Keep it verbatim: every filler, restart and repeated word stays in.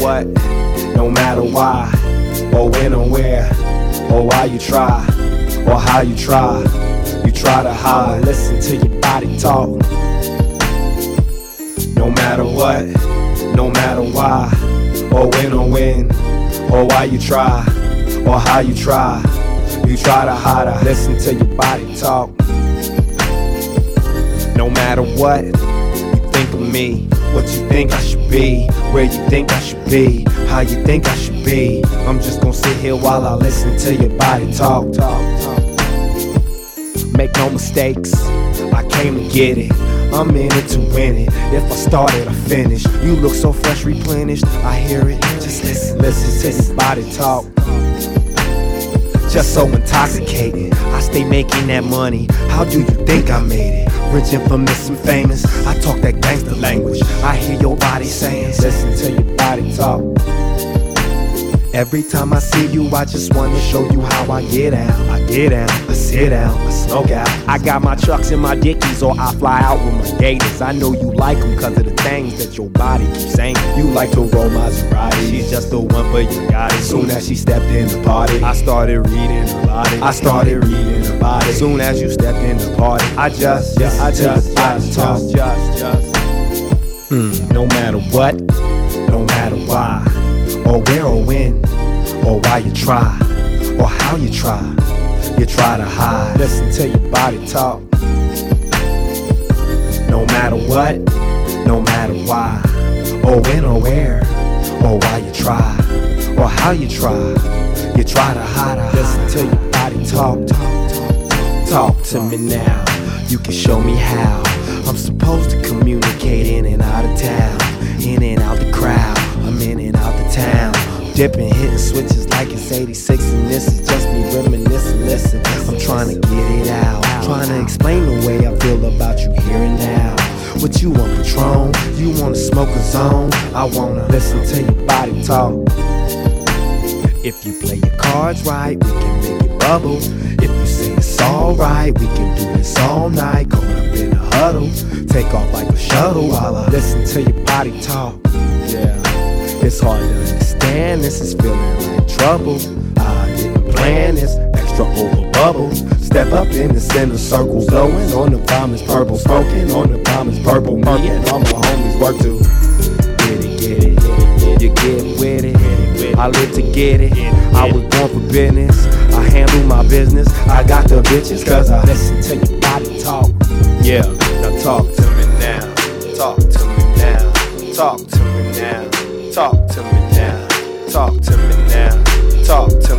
what, no matter why, or when or where, or why you try, or how you try, you try to hide. Listen to your body talk. No matter what, no matter why, or when or when, or why you try, or how you try, you try to hide. I listen to your body talk. No matter what you think of me, what you think I should be, where you think I should be, how you think I should be, I'm just gonna sit here while I listen to your body talk. Talk, talk. Make no mistakes, I came to get it, I'm in it to win it. If I started, I finish. You look so fresh, replenished, I hear it. Just listen, listen to your body talk. Just so intoxicated, I stay making that money. How do you think I made it? Rich, infamous, and famous. I talk that gangster language. I hear your body saying, listen to your body talk. Every time I see you, I just wanna show you how I get out. I get out, I sit out, I smoke out. I got my trucks in my dickies, or I fly out with my gators. I know you like them cause of the things that your body keeps saying. You like to roll Maserati, she's just the one for you, got it. Soon as she stepped in the party, I started reading about it. I started reading about it. Soon as you stepped in the party, I just, just, I just, just, just, just, just. Mm, no matter what, no matter why, or where or when, or why you try, or how you try, you try to hide. Listen to your body talk. No matter what, no matter why, or when or where, or why you try, or how you try, you try to hide. Listen to your body talk. Talk, talk, talk to me now. You can show me how I'm supposed to communicate in and out of town, in and out the crowd. I'm in and out the town, dipping, hitting switches like it's eighty-six, and this is just me reminiscing. Listen, I'm trying to get it out, trying to explain the way I feel about you here and now. What you want, Patron? You wanna smoke a zone? I wanna listen to your body talk. If you play your cards right, we can make it bubble. If you say it's alright, we can do this all night. Caught up in a huddle, take off like a shuttle while I listen to your body talk. Yeah. It's hard to understand, this is feeling like trouble. I didn't plan this, extra over bubble. Step up in the center circle, blowing on the bomb is purple, smoking on the bomb is purple. Me and all my homies work to get it, get it, get it, you get with it. I live to get it, I was born for business. I handle my business, I got the bitches cause I listen to your body talk. Yeah, now talk to me now, talk to me now, talk to me now. Talk to me now, talk to me now, talk to me now.